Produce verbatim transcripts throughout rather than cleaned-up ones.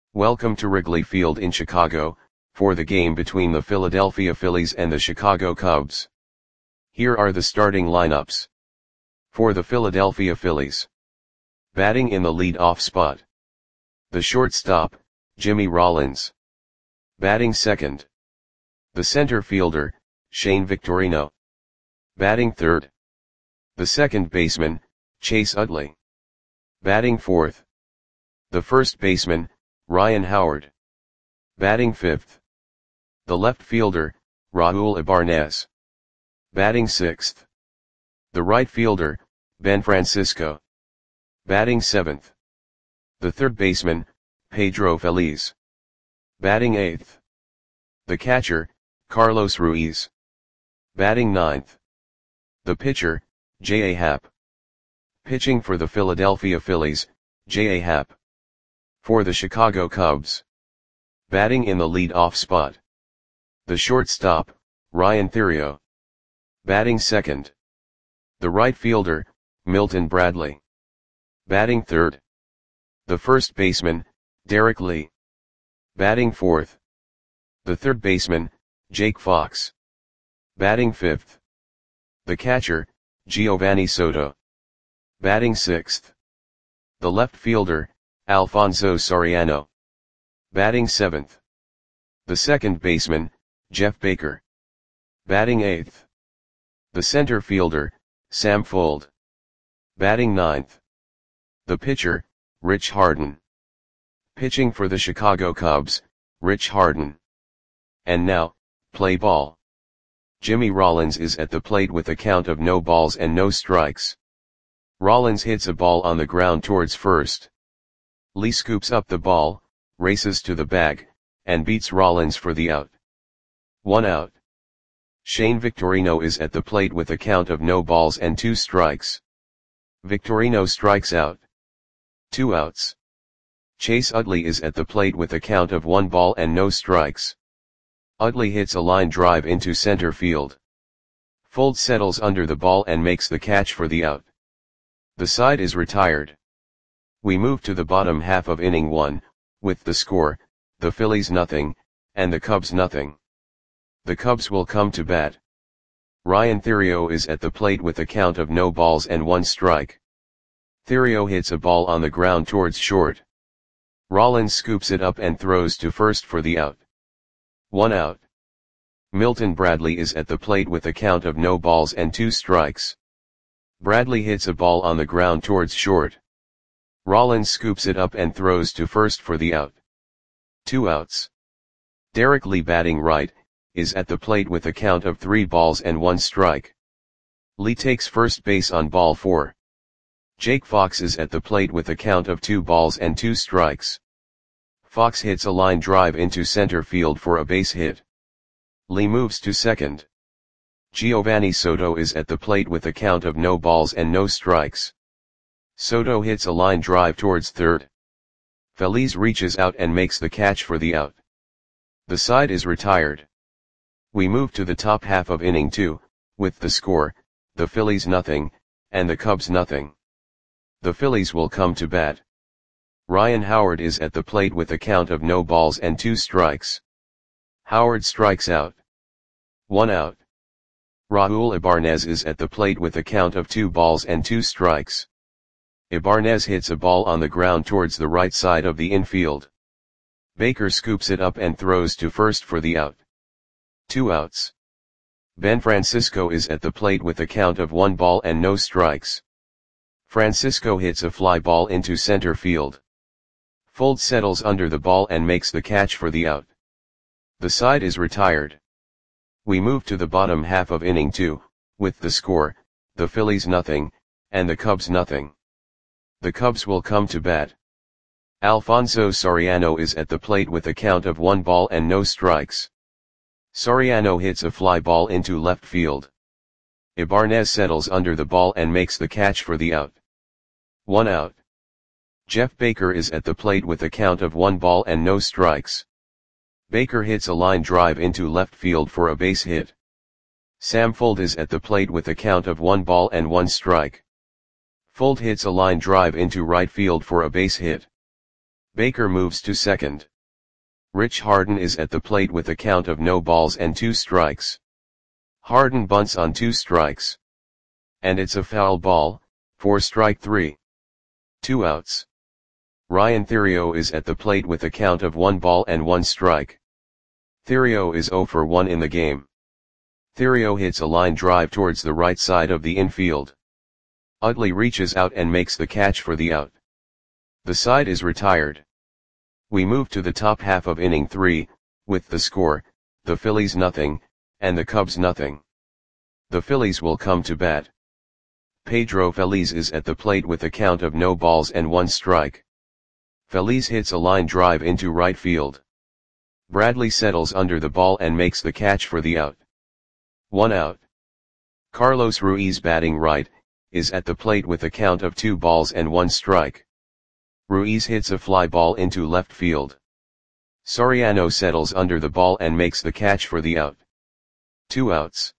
Welcome to Wrigley Field in Chicago, for the game between the Philadelphia Phillies and the Chicago Cubs. Here are the starting lineups. For the Philadelphia Phillies. Batting in the lead-off spot. The shortstop, Jimmy Rollins. Batting second. The center fielder, Shane Victorino. Batting third. The second baseman, Chase Utley. Batting fourth. The first baseman, Ryan Howard. Batting fifth. The left fielder, Raul Ibarnez. Batting sixth. The right fielder, Ben Francisco. Batting seventh. The third baseman, Pedro Feliz. Batting eighth. The catcher, Carlos Ruiz. Batting ninth. The pitcher, J A. Happ. Pitching for the Philadelphia Phillies, J A. Happ. For the Chicago Cubs. Batting in the lead-off spot. The shortstop, Ryan Theriot. Batting second. The right fielder, Milton Bradley. Batting third. The first baseman, Derek Lee. Batting fourth. The third baseman, Jake Fox. Batting fifth. The catcher, Giovanni Soto. Batting sixth. The left fielder, Alfonso Soriano. Batting seventh. The second baseman, Jeff Baker. Batting eighth. The center fielder, Sam Fuld. Batting ninth. The pitcher, Rich Harden. Pitching for the Chicago Cubs, Rich Harden. And now, play ball. Jimmy Rollins is at the plate with a count of no balls and no strikes. Rollins hits a ball on the ground towards first. Lee scoops up the ball, races to the bag, and beats Rollins for the out. One out. Shane Victorino is at the plate with a count of no balls and two strikes. Victorino strikes out. Two outs. Chase Utley is at the plate with a count of one ball and no strikes. Utley hits a line drive into center field. Fuld settles under the ball and makes the catch for the out. The side is retired. We move to the bottom half of inning one, with the score, the Phillies nothing, and the Cubs nothing. The Cubs will come to bat. Ryan Theriot is at the plate with a count of no balls and one strike. Theriot hits a ball on the ground towards short. Rollins scoops it up and throws to first for the out. One out. Milton Bradley is at the plate with a count of no balls and two strikes. Bradley hits a ball on the ground towards short. Rollins scoops it up and throws to first for the out. Two outs. Derek Lee, batting right, is at the plate with a count of three balls and one strike. Lee takes first base on ball four. Jake Fox is at the plate with a count of two balls and two strikes. Fox hits a line drive into center field for a base hit. Lee moves to second. Giovanni Soto is at the plate with a count of no balls and no strikes. Soto hits a line drive towards third. Feliz reaches out and makes the catch for the out. The side is retired. We move to the top half of inning two, with the score, the Phillies nothing, and the Cubs nothing. The Phillies will come to bat. Ryan Howard is at the plate with a count of no balls and two strikes. Howard strikes out. One out. Raul Ibarnez is at the plate with a count of two balls and two strikes. Ibarnez hits a ball on the ground towards the right side of the infield. Baker scoops it up and throws to first for the out. Two outs. Ben Francisco is at the plate with a count of one ball and no strikes. Francisco hits a fly ball into center field. Fuld settles under the ball and makes the catch for the out. The side is retired. We move to the bottom half of inning two, with the score, the Phillies nothing, and the Cubs nothing. The Cubs will come to bat. Alfonso Soriano is at the plate with a count of one ball and no strikes. Soriano hits a fly ball into left field. Ibarnez settles under the ball and makes the catch for the out. One out. Jeff Baker is at the plate with a count of one ball and no strikes. Baker hits a line drive into left field for a base hit. Sam Fuld is at the plate with a count of one ball and one strike. Fuld hits a line drive into right field for a base hit. Baker moves to second. Rich Harden is at the plate with a count of no balls and two strikes. Harden bunts on two strikes. And it's a foul ball, for strike three. Two outs. Ryan Theriot is at the plate with a count of one ball and one strike. Theriot is zero for one in the game. Theriot hits a line drive towards the right side of the infield. Utley reaches out and makes the catch for the out. The side is retired. We move to the top half of inning three, with the score, the Phillies nothing, and the Cubs nothing. The Phillies will come to bat. Pedro Feliz is at the plate with a count of no balls and one strike. Feliz hits a line drive into right field. Bradley settles under the ball and makes the catch for the out. One out. Carlos Ruiz, batting right, is at the plate with a count of two balls and one strike. Ruiz hits a fly ball into left field. Soriano settles under the ball and makes the catch for the out. Two outs.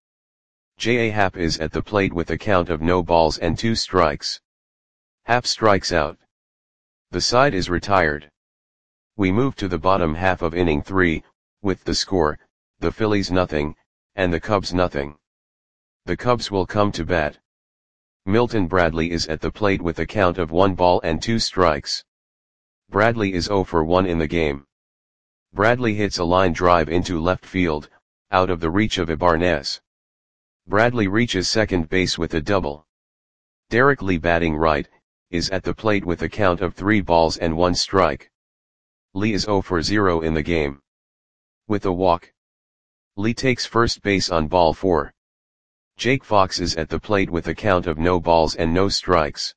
J A. Happ is at the plate with a count of no balls and two strikes. Happ strikes out. The side is retired. We move to the bottom half of inning three, with the score, the Phillies nothing, and the Cubs nothing. The Cubs will come to bat. Milton Bradley is at the plate with a count of one ball and two strikes. Bradley is zero for one in the game. Bradley hits a line drive into left field, out of the reach of Ibanez. Bradley reaches second base with a double. Derek Lee, batting right, is at the plate with a count of three balls and one strike. Lee is zero for zero in the game. With a walk. Lee takes first base on ball four. Jake Fox is at the plate with a count of no balls and no strikes.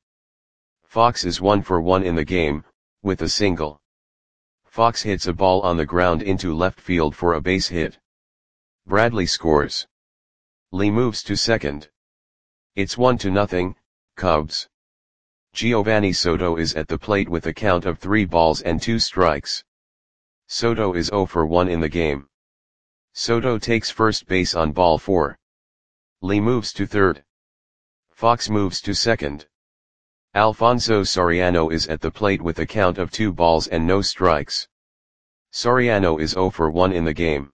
Fox is one for one in the game, with a single. Fox hits a ball on the ground into left field for a base hit. Bradley scores. Lee moves to second. It's one to nothing, Cubs. Giovanni Soto is at the plate with a count of three balls and two strikes. Soto is zero for one in the game. Soto takes first base on ball four. Lee moves to third. Fox moves to second. Alfonso Soriano is at the plate with a count of two balls and no strikes. Soriano is zero for one in the game.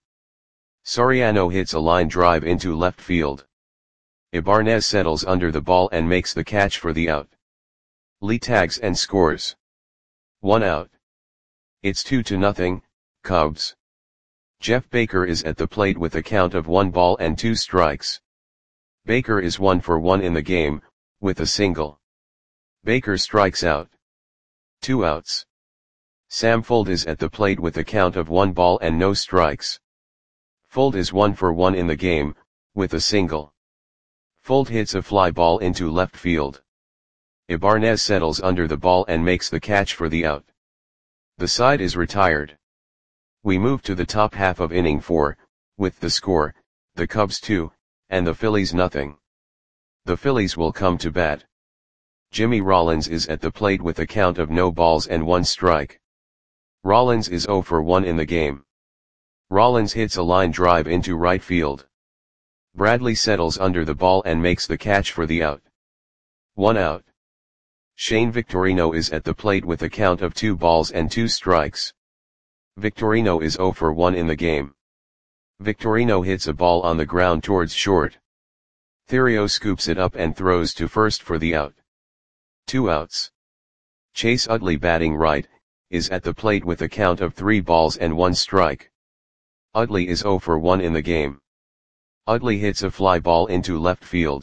Soriano hits a line drive into left field. Ibanez settles under the ball and makes the catch for the out. Lee tags and scores. One out. It's two to nothing, Cubs. Jeff Baker is at the plate with a count of one ball and two strikes. Baker is one for one in the game, with a single. Baker strikes out. Two outs. Sam Fuld is at the plate with a count of one ball and no strikes. Fuld is one for one in the game, with a single. Fuld hits a fly ball into left field. Ibanez settles under the ball and makes the catch for the out. The side is retired. We move to the top half of inning four, with the score, the Cubs two, and the Phillies nothing. The Phillies will come to bat. Jimmy Rollins is at the plate with a count of no balls and one strike. Rollins is zero for one in the game. Rollins hits a line drive into right field. Bradley settles under the ball and makes the catch for the out. One out. Shane Victorino is at the plate with a count of two balls and two strikes. Victorino is zero for one in the game. Victorino hits a ball on the ground towards short. Theriot scoops it up and throws to first for the out. Two outs. Chase Utley, batting right, is at the plate with a count of three balls and one strike. Utley is zero for one in the game. Utley hits a fly ball into left field.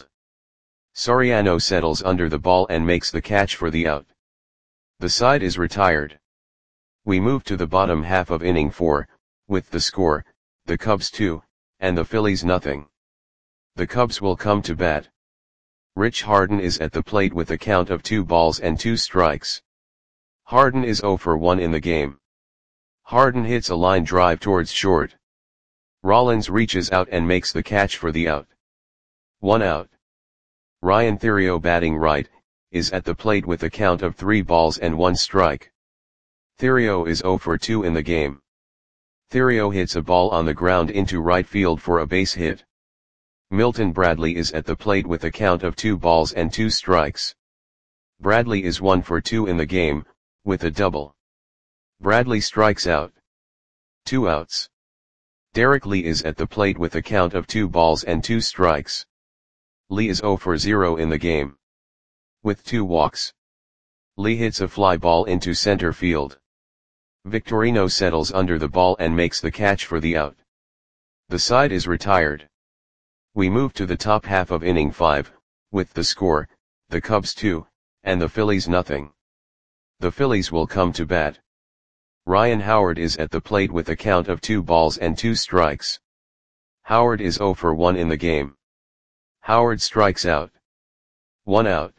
Soriano settles under the ball and makes the catch for the out. The side is retired. We move to the bottom half of inning four, with the score, the Cubs two, and the Phillies nothing. The Cubs will come to bat. Rich Harden is at the plate with a count of two balls and two strikes. Harden is zero for one in the game. Harden hits a line drive towards short. Rollins reaches out and makes the catch for the out. One out. Ryan Theriot, batting right, is at the plate with a count of three balls and one strike. Theriot is zero for two in the game. Theriot hits a ball on the ground into right field for a base hit. Milton Bradley is at the plate with a count of two balls and two strikes. Bradley is one for two in the game, with a double. Bradley strikes out. Two outs. Derek Lee is at the plate with a count of two balls and two strikes. Lee is zero for zero in the game. With two walks. Lee hits a fly ball into center field. Victorino settles under the ball and makes the catch for the out. The side is retired. We move to the top half of inning five, with the score, the Cubs two, and the Phillies nothing. The Phillies will come to bat. Ryan Howard is at the plate with a count of two balls and two strikes. Howard is zero for one in the game. Howard strikes out. One out.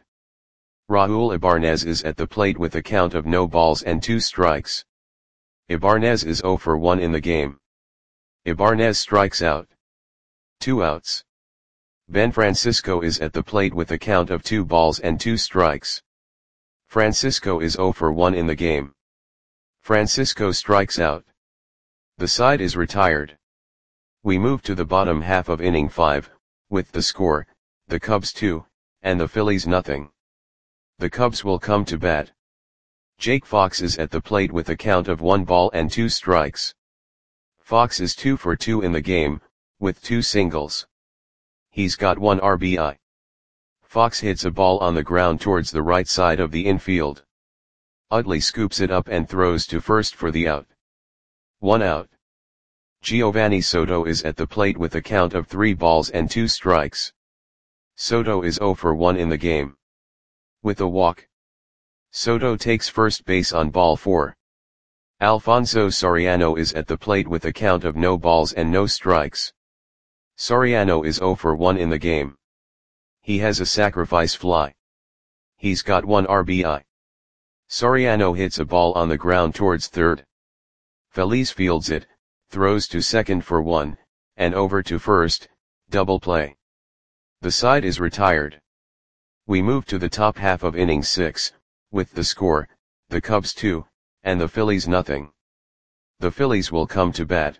Raul Ibanez is at the plate with a count of no balls and two strikes. Ibanez is zero for one in the game. Ibanez strikes out. Two outs. Ben Francisco is at the plate with a count of two balls and two strikes. Francisco is zero for one in the game. Francisco strikes out. The side is retired. We move to the bottom half of inning five, with the score, the Cubs two, and the Phillies nothing. The Cubs will come to bat. Jake Fox is at the plate with a count of one ball and two strikes. Fox is two for two in the game, with two singles. He's got one R B I. Fox hits a ball on the ground towards the right side of the infield. Utley scoops it up and throws to first for the out. One out. Giovanni Soto is at the plate with a count of three balls and two strikes. Soto is zero for one in the game. With a walk. Soto takes first base on ball four. Alfonso Soriano is at the plate with a count of no balls and no strikes. Soriano is zero for one in the game. He has a sacrifice fly. He's got one R B I. Soriano hits a ball on the ground towards third. Feliz fields it, throws to second for one, and over to first, double play. The side is retired. We move to the top half of inning six, with the score, the Cubs two, and the Phillies nothing. The Phillies will come to bat.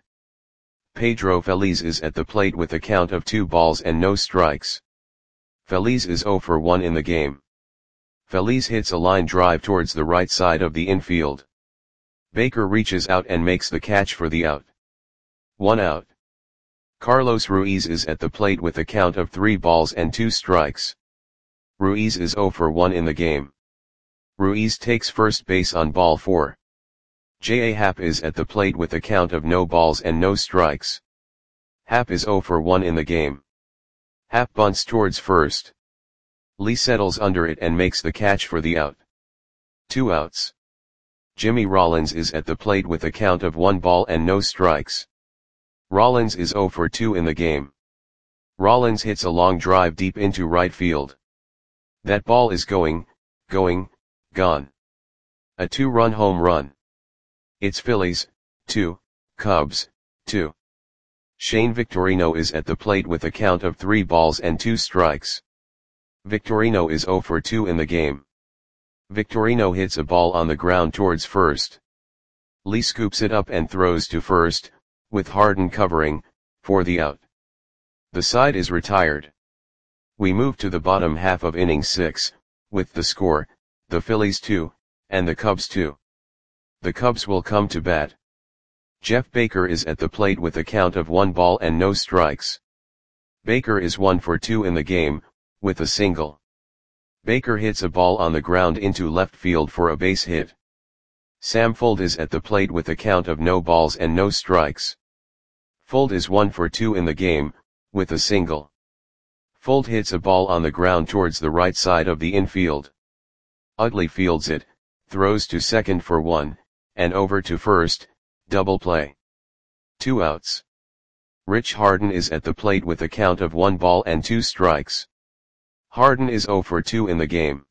Pedro Feliz is at the plate with a count of two balls and no strikes. Feliz is zero for one in the game. Feliz hits a line drive towards the right side of the infield. Baker reaches out and makes the catch for the out. One out. Carlos Ruiz is at the plate with a count of three balls and two strikes. Ruiz is zero for one in the game. Ruiz takes first base on ball four. J A. Happ is at the plate with a count of no balls and no strikes. Happ is zero for one in the game. Happ bunts towards first. Lee settles under it and makes the catch for the out. Two outs. Jimmy Rollins is at the plate with a count of one ball and no strikes. Rollins is zero for two in the game. Rollins hits a long drive deep into right field. That ball is going, going, gone. A two-run home run. It's Phillies, two, Cubs, two. Shane Victorino is at the plate with a count of three balls and two strikes. Victorino is zero for two in the game. Victorino hits a ball on the ground towards first. Lee scoops it up and throws to first, with Harden covering, for the out. The side is retired. We move to the bottom half of inning six, with the score, the Phillies two, and the Cubs two. The Cubs will come to bat. Jeff Baker is at the plate with a count of one ball and no strikes. Baker is one for two in the game, with a single. Baker hits a ball on the ground into left field for a base hit. Sam Fuld is at the plate with a count of no balls and no strikes. Fuld is one for two in the game, with a single. Fuld hits a ball on the ground towards the right side of the infield. Utley fields it, throws to second for one, and over to first, double play. Two outs. Rich Harden is at the plate with a count of one ball and two strikes. Harden is zero for two in the game.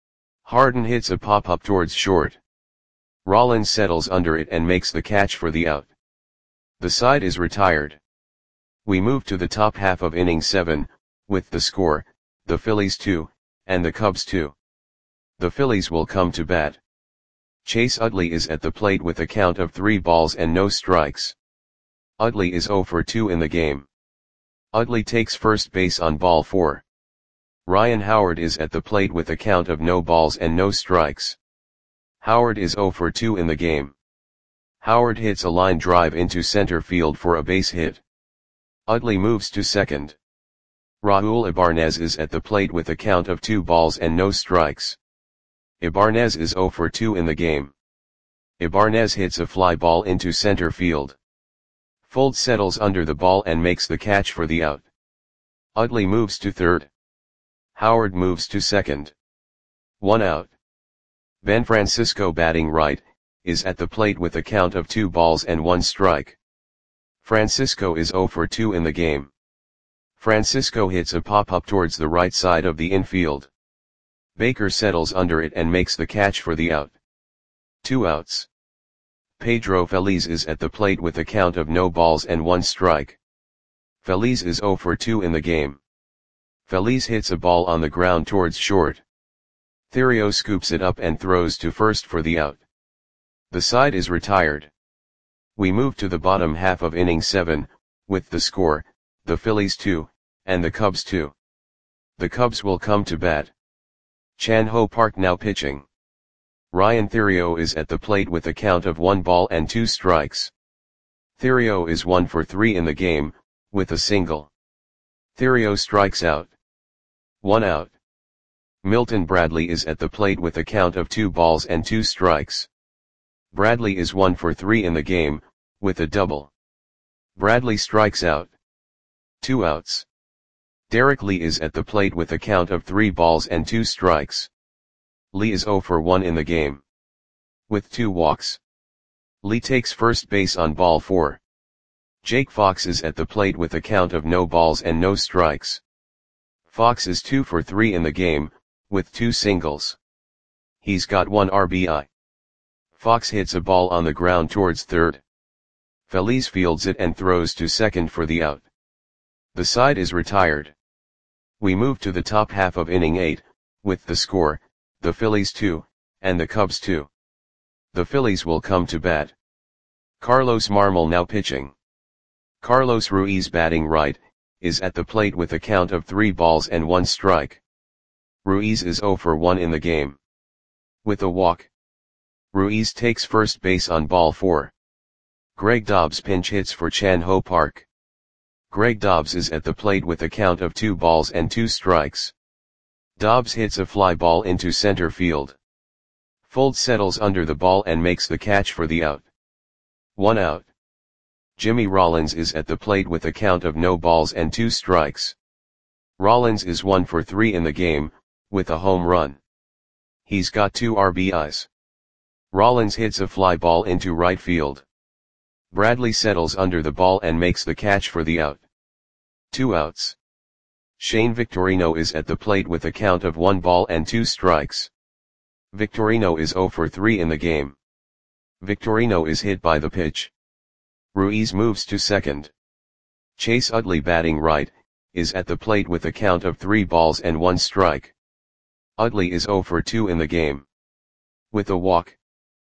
Harden hits a pop-up towards short. Rollins settles under it and makes the catch for the out. The side is retired. We move to the top half of inning seven, with the score, the Phillies two, and the Cubs two. The Phillies will come to bat. Chase Utley is at the plate with a count of three balls and no strikes. Utley is zero for two in the game. Utley takes first base on ball four. Ryan Howard is at the plate with a count of no balls and no strikes. Howard is zero for two in the game. Howard hits a line drive into center field for a base hit. Utley moves to second. Raul Ibanez is at the plate with a count of two balls and no strikes. Ibanez is zero for two in the game. Ibanez hits a fly ball into center field. Fold settles under the ball and makes the catch for the out. Utley moves to third. Howard moves to second. One out. Ben Francisco, batting right, is at the plate with a count of two balls and one strike. Francisco is zero for two in the game. Francisco hits a pop-up towards the right side of the infield. Baker settles under it and makes the catch for the out. Two outs. Pedro Feliz is at the plate with a count of no balls and one strike. Feliz is zero for two in the game. Feliz hits a ball on the ground towards short. Theriot scoops it up and throws to first for the out. The side is retired. We move to the bottom half of inning seven, with the score, the Phillies two, and the Cubs two. The Cubs will come to bat. Chan Ho Park now pitching. Ryan Theriot is at the plate with a count of one ball and two strikes. Theriot is one for three in the game, with a single. Theriot strikes out. One out. Milton Bradley is at the plate with a count of two balls and two strikes. Bradley is one for three in the game, with a double. Bradley strikes out. Two outs. Derek Lee is at the plate with a count of three balls and two strikes. Lee is zero for one in the game. With two walks. Lee takes first base on ball four. Jake Fox is at the plate with a count of no balls and no strikes. Fox is two for three in the game, with two singles. He's got one R B I. Fox hits a ball on the ground towards third. Feliz fields it and throws to second for the out. The side is retired. We move to the top half of inning eight, with the score, the Phillies two, and the Cubs two. The Phillies will come to bat. Carlos Marmol now pitching. Carlos Ruiz, batting right, is at the plate with a count of three balls and one strike. Ruiz is zero for one in the game. With a walk. Ruiz takes first base on ball four. Greg Dobbs pinch hits for Chan Ho Park. Greg Dobbs is at the plate with a count of two balls and two strikes. Dobbs hits a fly ball into center field. Fold settles under the ball and makes the catch for the out. One out. Jimmy Rollins is at the plate with a count of no balls and two strikes. Rollins is one for three in the game, with a home run. He's got two R B Is. Rollins hits a fly ball into right field. Bradley settles under the ball and makes the catch for the out. Two outs. Shane Victorino is at the plate with a count of one ball and two strikes. Victorino is zero for three in the game. Victorino is hit by the pitch. Ruiz moves to second. Chase Utley, batting right, is at the plate with a count of three balls and one strike. Utley is zero for two in the game. With a walk.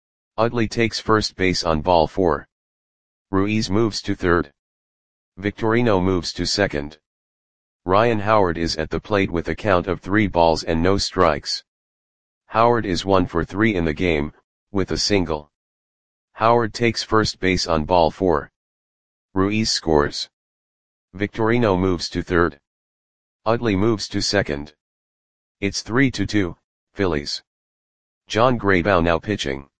Utley takes first base on ball four. Ruiz moves to third. Victorino moves to second. Ryan Howard is at the plate with a count of three balls and no strikes. Howard is one for three in the game, with a single. Howard takes first base on ball four. Ruiz scores. Victorino moves to third. Utley moves to second. It's three to two, Phillies. John Graybow now pitching.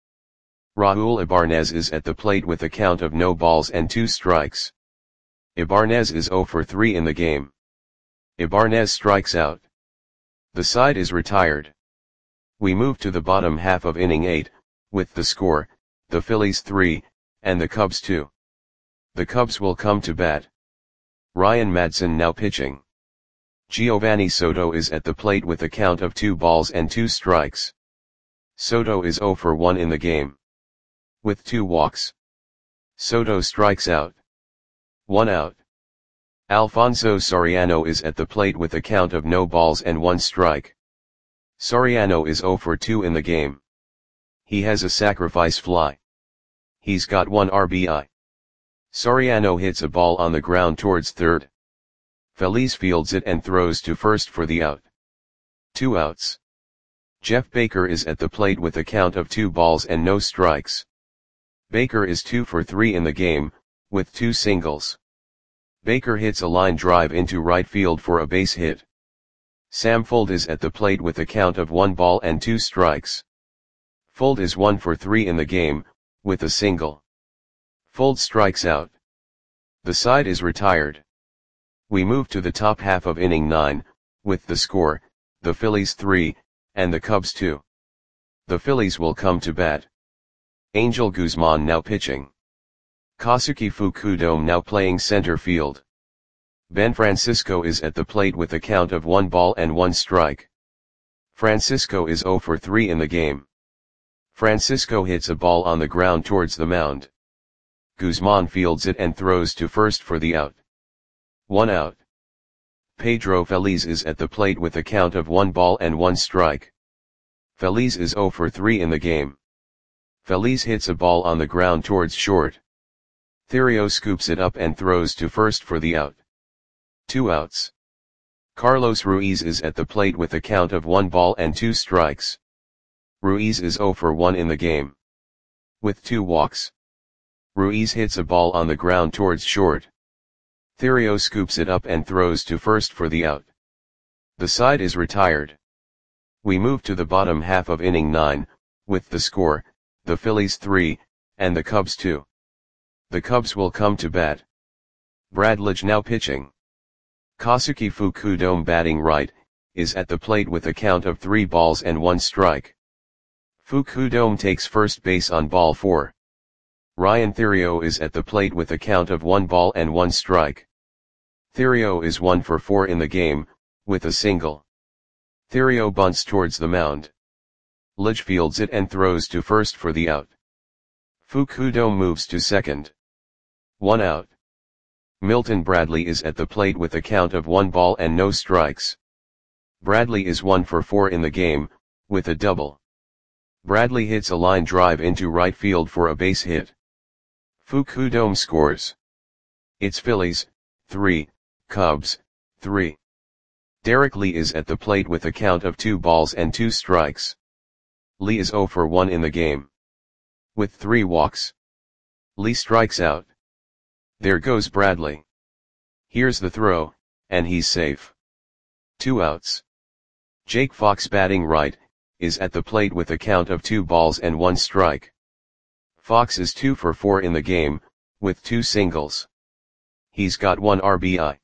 Raul Ibanez is at the plate with a count of no balls and two strikes. Ibanez is zero for three in the game. Ibanez strikes out. The side is retired. We move to the bottom half of inning eight, with the score, the Phillies three, and the Cubs two. The Cubs will come to bat. Ryan Madson now pitching. Giovanni Soto is at the plate with a count of two balls and two strikes. Soto is zero for one in the game. With two walks. Soto strikes out. One out. Alfonso Soriano is at the plate with a count of no balls and one strike. Soriano is zero for two in the game. He has a sacrifice fly. He's got one R B I. Soriano hits a ball on the ground towards third. Feliz fields it and throws to first for the out. Two outs. Jeff Baker is at the plate with a count of two balls and no strikes. Baker is two for three in the game, with two singles. Baker hits a line drive into right field for a base hit. Sam Fuld is at the plate with a count of one ball and two strikes. Fuld is one for three in the game, with a single. Fuld strikes out. The side is retired. We move to the top half of inning nine, with the score, the Phillies three, and the Cubs two. The Phillies will come to bat. Angel Guzman now pitching. Kazuki Fukudome now playing center field. Ben Francisco is at the plate with a count of one ball and one strike. Francisco is zero for three in the game. Francisco hits a ball on the ground towards the mound. Guzman fields it and throws to first for the out. One out. Pedro Feliz is at the plate with a count of one ball and one strike. Feliz is zero for three in the game. Feliz hits a ball on the ground towards short. Theriot scoops it up and throws to first for the out. Two outs. Carlos Ruiz is at the plate with a count of one ball and two strikes. Ruiz is zero for one in the game. With two walks. Ruiz hits a ball on the ground towards short. Theriot scoops it up and throws to first for the out. The side is retired. We move to the bottom half of inning nine, with the score, the Phillies three, and the Cubs two. The Cubs will come to bat. Bradlage now pitching. Kazuki Fukudome batting right, is at the plate with a count of three balls and one strike. Fukudome takes first base on ball four. Ryan Theriot is at the plate with a count of one ball and one strike. Theriot is one for four in the game, with a single. Theriot bunts towards the mound. Lidge fields it and throws to first for the out. Fukudome moves to second. One out. Milton Bradley is at the plate with a count of one ball and no strikes. Bradley is one for four in the game, with a double. Bradley hits a line drive into right field for a base hit. Fukudome scores. It's Phillies, three, Cubs, three. Derek Lee is at the plate with a count of two balls and two strikes. Lee is zero for one in the game. With three walks. Lee strikes out. There goes Bradley. Here's the throw, and he's safe. Two outs. Jake Fox batting right, is at the plate with a count of two balls and one strike. Fox is two for four in the game, with two singles. He's got one R B I.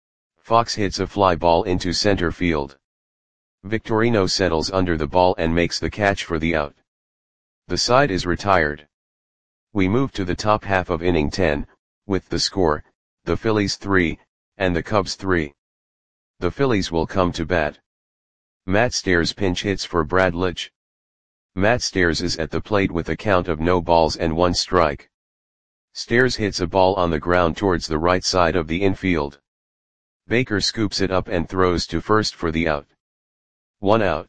Fox hits a fly ball into center field. Victorino settles under the ball and makes the catch for the out. The side is retired. We move to the top half of inning ten, with the score, the Phillies three, and the Cubs three. The Phillies will come to bat. Matt Stairs pinch hits for Bradlage. Matt Stairs is at the plate with a count of no balls and one strike. Stairs hits a ball on the ground towards the right side of the infield. Baker scoops it up and throws to first for the out. One out.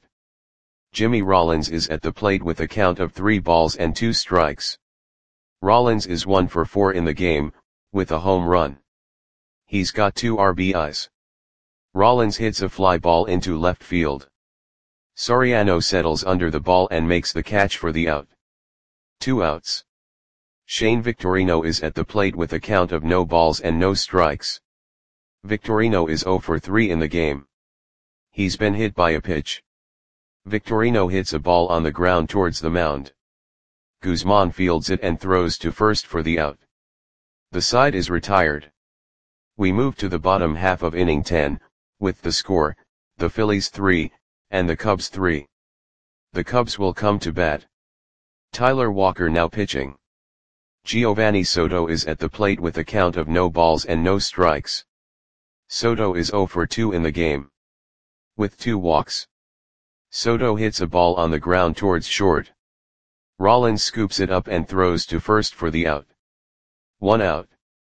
Jimmy Rollins is at the plate with a count of three balls and two strikes. Rollins is one for four in the game, with a home run. He's got two R B Is. Rollins hits a fly ball into left field. Soriano settles under the ball and makes the catch for the out. Two outs. Shane Victorino is at the plate with a count of no balls and no strikes. Victorino is zero for three in the game. He's been hit by a pitch. Victorino hits a ball on the ground towards the mound. Guzman fields it and throws to first for the out. The side is retired. We move to the bottom half of inning ten, with the score, the Phillies three, and the Cubs three. The Cubs will come to bat. Tyler Walker now pitching. Giovanni Soto is at the plate with a count of no balls and no strikes. Soto is zero for two in the game. With two walks. Soto hits a ball on the ground towards short. Rollins scoops it up and throws to first for the out. One out.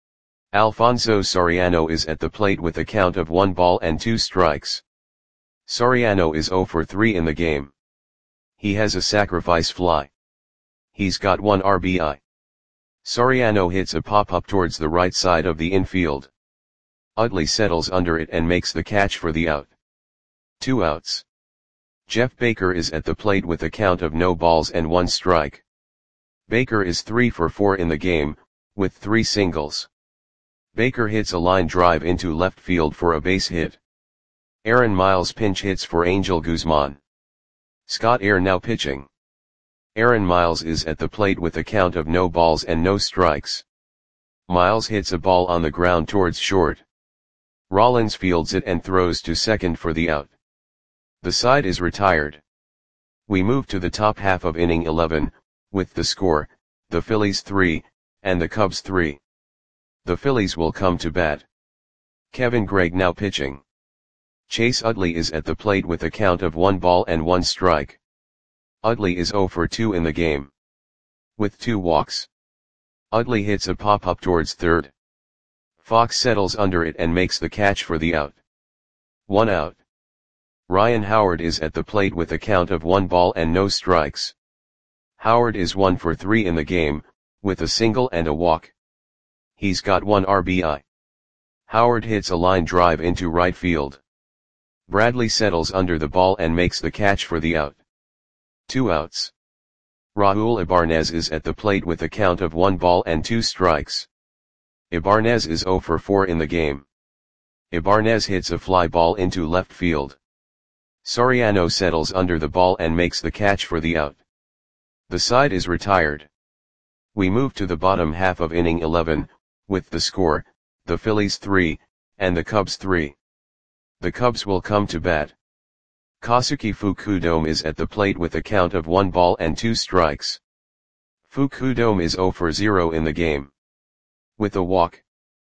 Alfonso Soriano is at the plate with a count of one ball and two strikes. Soriano is zero for three in the game. He has a sacrifice fly. He's got one R B I. Soriano hits a pop-up towards the right side of the infield. Utley settles under it and makes the catch for the out. Two outs. Jeff Baker is at the plate with a count of no balls and one strike. Baker is three for four in the game, with three singles. Baker hits a line drive into left field for a base hit. Aaron Miles pinch hits for Angel Guzman. Scott Air now pitching. Aaron Miles is at the plate with a count of no balls and no strikes. Miles hits a ball on the ground towards short. Rollins fields it and throws to second for the out. The side is retired. We move to the top half of inning eleven, with the score, the Phillies three, and the Cubs three. The Phillies will come to bat. Kevin Gregg now pitching. Chase Utley is at the plate with a count of one ball and one strike. Utley is zero for two in the game. With two walks. Utley hits a pop-up towards third. Fox settles under it and makes the catch for the out. One out. Ryan Howard is at the plate with a count of one ball and no strikes. Howard is one for three in the game, with a single and a walk. He's got one R B I. Howard hits a line drive into right field. Bradley settles under the ball and makes the catch for the out. Two outs. Raul Ibanez is at the plate with a count of one ball and two strikes. Ibanez is zero for four in the game. Ibanez hits a fly ball into left field. Soriano settles under the ball and makes the catch for the out. The side is retired. We move to the bottom half of inning eleven, with the score, the Phillies three, and the Cubs three. The Cubs will come to bat. Kosuke Fukudome is at the plate with a count of one ball and two strikes. Fukudome is zero for zero in the game. With a walk.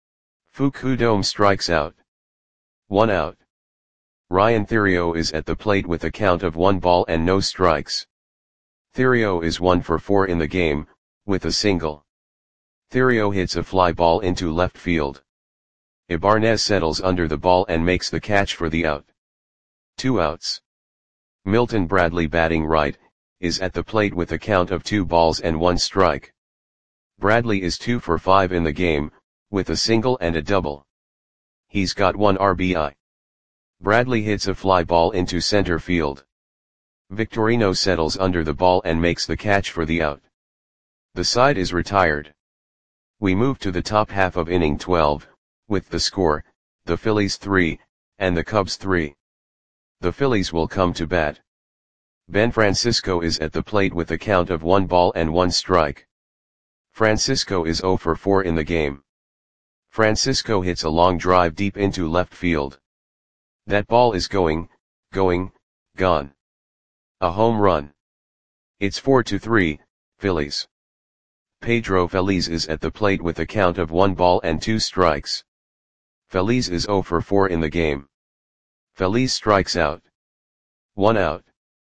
Fukudome strikes out. One out. Ryan Theriot is at the plate with a count of one ball and no strikes. Theriot is one for four in the game, with a single. Theriot hits a fly ball into left field. Ibanez settles under the ball and makes the catch for the out. Two outs. Milton Bradley, batting right, is at the plate with a count of two balls and one strike. Bradley is two for five in the game, with a single and a double. He's got one R B I. Bradley hits a fly ball into center field. Victorino settles under the ball and makes the catch for the out. The side is retired. We move to the top half of inning twelve, with the score, the Phillies three, and the Cubs three. The Phillies will come to bat. Ben Francisco is at the plate with a count of one ball and one strike. Francisco is zero for four in the game. Francisco hits a long drive deep into left field. That ball is going, going, gone. A home run. It's four to three, Phillies. Pedro Feliz is at the plate with a count of one ball and two strikes. Feliz is zero for four in the game. Feliz strikes out. One out.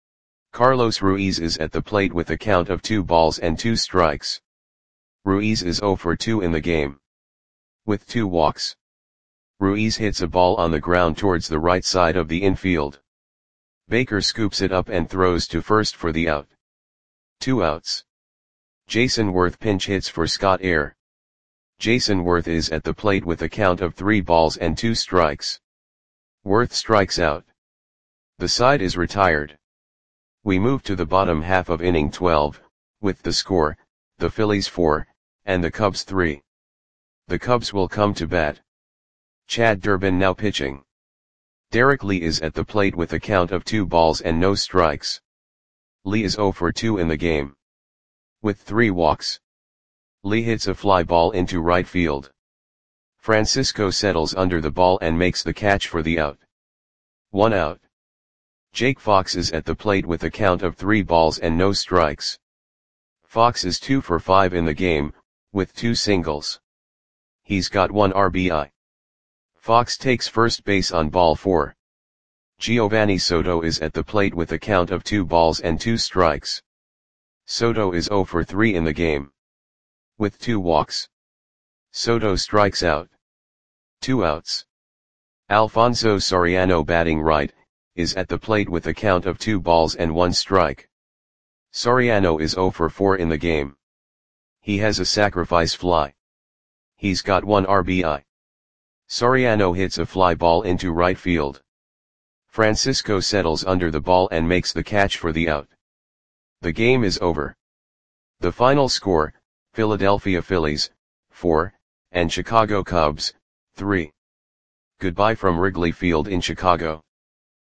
Carlos Ruiz is at the plate with a count of two balls and two strikes. Ruiz is zero for two in the game. With two walks. Ruiz hits a ball on the ground towards the right side of the infield. Baker scoops it up and throws to first for the out. Two outs. Jason Worth pinch hits for Scott Air. Jason Worth is at the plate with a count of three balls and two strikes. Worth strikes out. The side is retired. We move to the bottom half of inning twelve, with the score, the Phillies four, and the Cubs three. The Cubs will come to bat. Chad Durbin now pitching. Derek Lee is at the plate with a count of two balls and no strikes. Lee is zero for two in the game. With three walks. Lee hits a fly ball into right field. Francisco settles under the ball and makes the catch for the out. One out. Jake Fox is at the plate with a count of three balls and no strikes. Fox is two for five in the game, with two singles. He's got one R B I. Fox takes first base on ball four. Giovanni Soto is at the plate with a count of two balls and two strikes. Soto is zero for three in the game. With two walks. Soto strikes out. Two outs. Alfonso Soriano, batting right, is at the plate with a count of two balls and one strike. Soriano is zero for four in the game. He has a sacrifice fly. He's got one R B I. Soriano hits a fly ball into right field. Francisco settles under the ball and makes the catch for the out. The game is over. The final score, Philadelphia Phillies, four, and Chicago Cubs, three. Goodbye from Wrigley Field in Chicago.